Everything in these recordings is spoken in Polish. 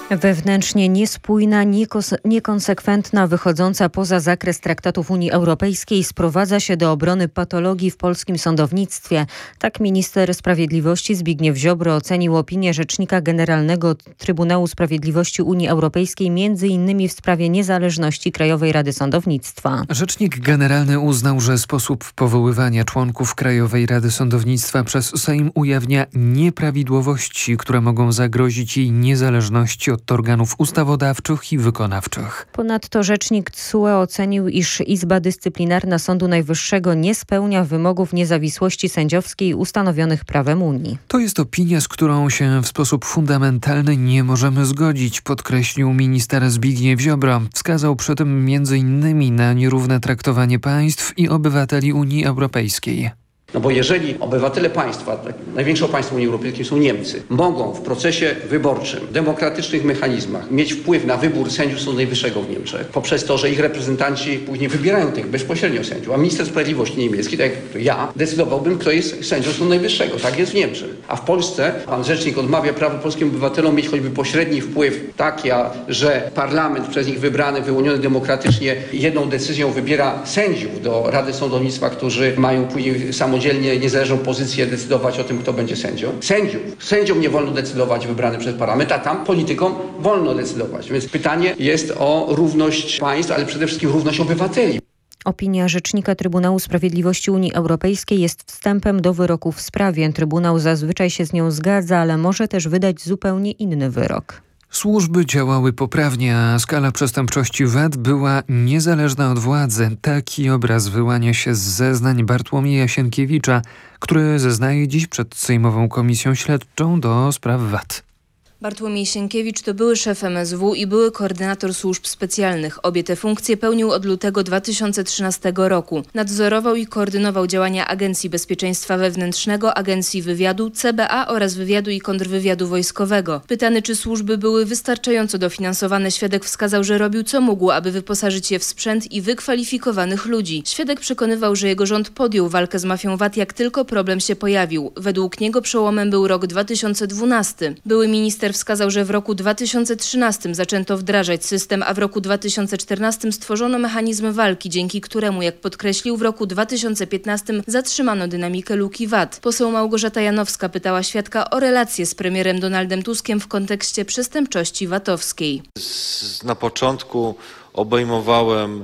Wewnętrznie niespójna, niekonsekwentna, wychodząca poza zakres traktatów Unii Europejskiej sprowadza się do obrony patologii w polskim sądownictwie. Tak minister sprawiedliwości Zbigniew Ziobro ocenił opinię Rzecznika Generalnego Trybunału Sprawiedliwości Unii Europejskiej m.in. w sprawie niezależności Krajowej Rady Sądownictwa. Rzecznik Generalny uznał, że sposób powoływania członków Krajowej Rady Sądownictwa przez Sejm ujawnia nieprawidłowości, które mogą zagrozić jej niezależności od organów ustawodawczych i wykonawczych. Ponadto rzecznik TSUE ocenił, iż Izba Dyscyplinarna Sądu Najwyższego nie spełnia wymogów niezawisłości sędziowskiej ustanowionych prawem Unii. To jest opinia, z którą się w sposób fundamentalny nie możemy zgodzić, podkreślił minister Zbigniew Ziobro. Wskazał przy tym m.in. na nierówne traktowanie państw i obywateli Unii Europejskiej. No bo jeżeli obywatele państwa, największego państwa Unii Europejskiej są Niemcy, mogą w procesie wyborczym, w demokratycznych mechanizmach mieć wpływ na wybór sędziów Sądu Najwyższego w Niemczech, poprzez to, że ich reprezentanci później wybierają tych bezpośrednio sędziów, a minister sprawiedliwości niemiecki, tak jak ja, decydowałbym, kto jest sędzią Sądu Najwyższego. Tak jest w Niemczech. A w Polsce pan rzecznik odmawia prawa polskim obywatelom mieć choćby pośredni wpływ taki, że parlament przez nich wybrany, wyłoniony demokratycznie jedną decyzją wybiera sędziów do Rady Sądownictwa, którzy mają później samodzielnie niezależną pozycję decydować o tym, kto będzie sędzią. Sędziom nie wolno decydować wybrany przez parlament, a tam politykom wolno decydować. Więc pytanie jest o równość państw, ale przede wszystkim równość obywateli. Opinia Rzecznika Trybunału Sprawiedliwości Unii Europejskiej jest wstępem do wyroku w sprawie. Trybunał zazwyczaj się z nią zgadza, ale może też wydać zupełnie inny wyrok. Służby działały poprawnie, a skala przestępczości VAT była niezależna od władzy. Taki obraz wyłania się z zeznań Bartłomieja Sienkiewicza, który zeznaje dziś przed Sejmową Komisją Śledczą do spraw VAT. Bartłomiej Sienkiewicz to były szef MSW i były koordynator służb specjalnych. Obie te funkcje pełnił od lutego 2013 roku. Nadzorował i koordynował działania Agencji Bezpieczeństwa Wewnętrznego, Agencji Wywiadu, CBA oraz Wywiadu i Kontrwywiadu Wojskowego. Pytany, czy służby były wystarczająco dofinansowane, świadek wskazał, że robił co mógł, aby wyposażyć je w sprzęt i wykwalifikowanych ludzi. Świadek przekonywał, że jego rząd podjął walkę z mafią VAT, jak tylko problem się pojawił. Według niego przełomem był rok 2012. Były minister wskazał, że w roku 2013 zaczęto wdrażać system, a w roku 2014 stworzono mechanizm walki, dzięki któremu, jak podkreślił, w roku 2015 zatrzymano dynamikę luki VAT. Poseł Małgorzata Janowska pytała świadka o relacje z premierem Donaldem Tuskiem w kontekście przestępczości VAT-owskiej. Na początku obejmowałem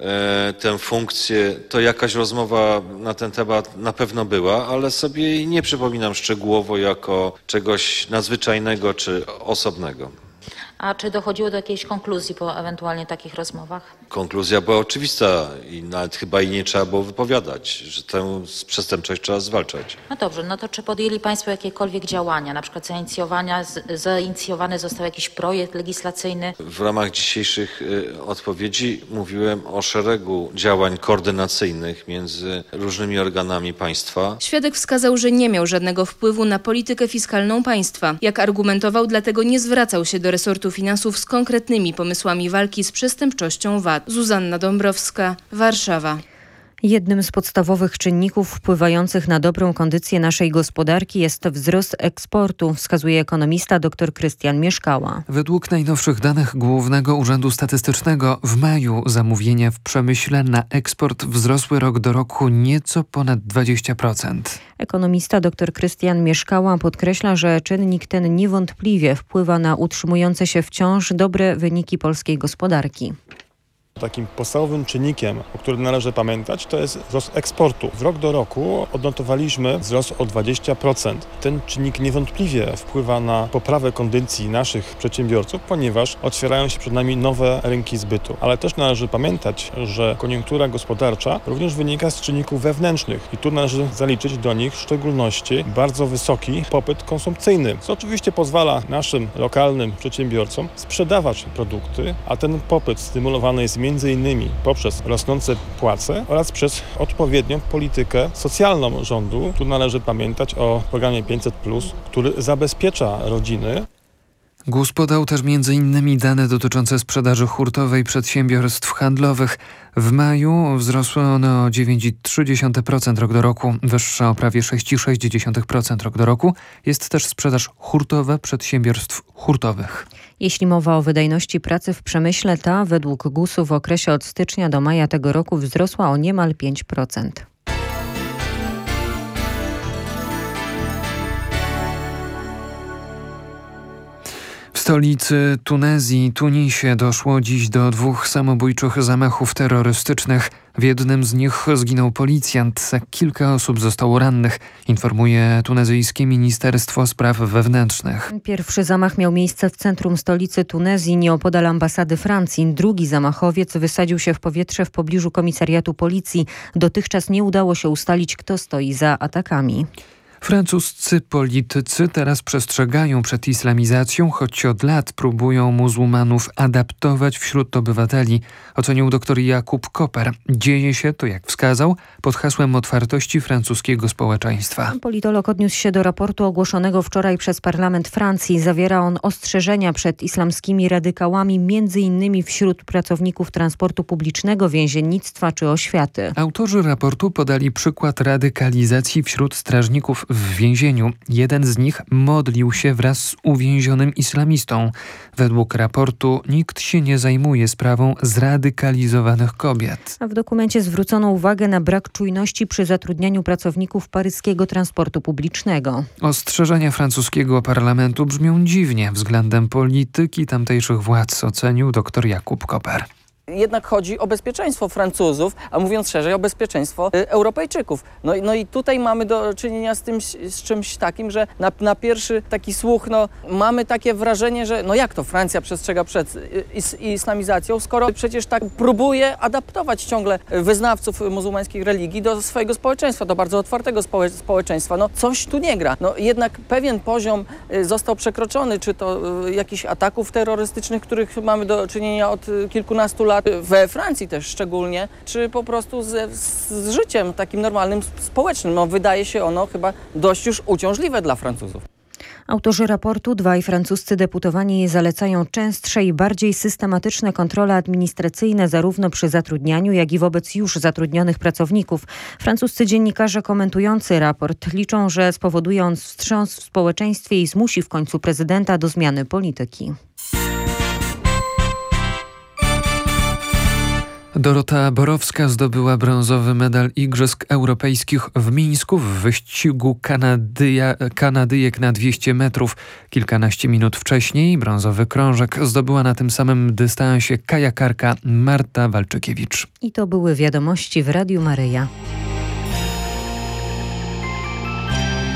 tę funkcję, to jakaś rozmowa na ten temat na pewno była, ale sobie jej nie przypominam szczegółowo jako czegoś nadzwyczajnego czy osobnego. A czy dochodziło do jakiejś konkluzji po ewentualnie takich rozmowach? Konkluzja była oczywista i nawet chyba jej nie trzeba było wypowiadać, że tę przestępczość trzeba zwalczać. No dobrze, no to czy podjęli Państwo jakiekolwiek działania, na przykład zainicjowany został jakiś projekt legislacyjny? W ramach dzisiejszych odpowiedzi mówiłem o szeregu działań koordynacyjnych między różnymi organami państwa. Świadek wskazał, że nie miał żadnego wpływu na politykę fiskalną państwa. Jak argumentował, dlatego nie zwracał się do resortu finansów z konkretnymi pomysłami walki z przestępczością VAT. Zuzanna Dąbrowska, Warszawa. Jednym z podstawowych czynników wpływających na dobrą kondycję naszej gospodarki jest wzrost eksportu, wskazuje ekonomista dr Krystian Mieszkała. Według najnowszych danych Głównego Urzędu Statystycznego w maju zamówienia w przemyśle na eksport wzrosły rok do roku nieco ponad 20%. Ekonomista dr Krystian Mieszkała podkreśla, że czynnik ten niewątpliwie wpływa na utrzymujące się wciąż dobre wyniki polskiej gospodarki. Takim podstawowym czynnikiem, o którym należy pamiętać, to jest wzrost eksportu. Z rok do roku odnotowaliśmy wzrost o 20%. Ten czynnik niewątpliwie wpływa na poprawę kondycji naszych przedsiębiorców, ponieważ otwierają się przed nami nowe rynki zbytu. Ale też należy pamiętać, że koniunktura gospodarcza również wynika z czynników wewnętrznych i tu należy zaliczyć do nich w szczególności bardzo wysoki popyt konsumpcyjny, co oczywiście pozwala naszym lokalnym przedsiębiorcom sprzedawać produkty, a ten popyt stymulowany jest m.in. poprzez rosnące płace oraz przez odpowiednią politykę socjalną rządu. Tu należy pamiętać o programie 500+, który zabezpiecza rodziny. GUS podał też m.in. dane dotyczące sprzedaży hurtowej przedsiębiorstw handlowych. W maju wzrosły one o 9,3% rok do roku, wyższa o prawie 6,6% rok do roku. Jest też sprzedaż hurtowa przedsiębiorstw hurtowych. Jeśli mowa o wydajności pracy w przemyśle, ta według GUS-u w okresie od stycznia do maja tego roku wzrosła o niemal 5%. W stolicy Tunezji, Tunisie, doszło dziś do 2 samobójczych zamachów terrorystycznych. W jednym z nich zginął policjant, a kilka osób zostało rannych, informuje tunezyjskie Ministerstwo Spraw Wewnętrznych. Pierwszy zamach miał miejsce w centrum stolicy Tunezji, nieopodal ambasady Francji. Drugi zamachowiec wysadził się w powietrze w pobliżu komisariatu policji. Dotychczas nie udało się ustalić, kto stoi za atakami. Francuscy politycy teraz przestrzegają przed islamizacją, choć od lat próbują muzułmanów adaptować wśród obywateli, ocenił dr Jakub Koper. Dzieje się to, jak wskazał, pod hasłem otwartości francuskiego społeczeństwa. Politolog odniósł się do raportu ogłoszonego wczoraj przez parlament Francji. Zawiera on ostrzeżenia przed islamskimi radykałami, m.in. wśród pracowników transportu publicznego, więziennictwa czy oświaty. Autorzy raportu podali przykład radykalizacji wśród strażników w więzieniu. Jeden z nich modlił się wraz z uwięzionym islamistą. Według raportu nikt się nie zajmuje sprawą zradykalizowanych kobiet. A w dokumencie zwrócono uwagę na brak czujności przy zatrudnianiu pracowników paryskiego transportu publicznego. Ostrzeżenia francuskiego parlamentu brzmią dziwnie względem polityki tamtejszych władz, ocenił dr Jakub Koper. Jednak chodzi o bezpieczeństwo Francuzów, a mówiąc szerzej, o bezpieczeństwo Europejczyków. No i tutaj mamy do czynienia z czymś takim, że na pierwszy taki słuch mamy takie wrażenie, że jak to Francja przestrzega przed islamizacją, skoro przecież tak próbuje adaptować ciągle wyznawców muzułmańskich religii do swojego społeczeństwa, do bardzo otwartego społeczeństwa. Coś tu nie gra. Jednak pewien poziom został przekroczony, czy to jakichś ataków terrorystycznych, których mamy do czynienia od kilkunastu lat, we Francji też szczególnie, czy po prostu z życiem takim normalnym, społecznym. Wydaje się ono chyba dość już uciążliwe dla Francuzów. Autorzy raportu, dwaj francuscy deputowani, zalecają częstsze i bardziej systematyczne kontrole administracyjne zarówno przy zatrudnianiu, jak i wobec już zatrudnionych pracowników. Francuscy dziennikarze komentujący raport liczą, że spowoduje on wstrząs w społeczeństwie i zmusi w końcu prezydenta do zmiany polityki. Dorota Borowska zdobyła brązowy medal Igrzysk Europejskich w Mińsku w wyścigu Kanadyjek na 200 metrów. Kilkanaście minut wcześniej brązowy krążek zdobyła na tym samym dystansie kajakarka Marta Walczykiewicz. I to były wiadomości w Radiu Maryja.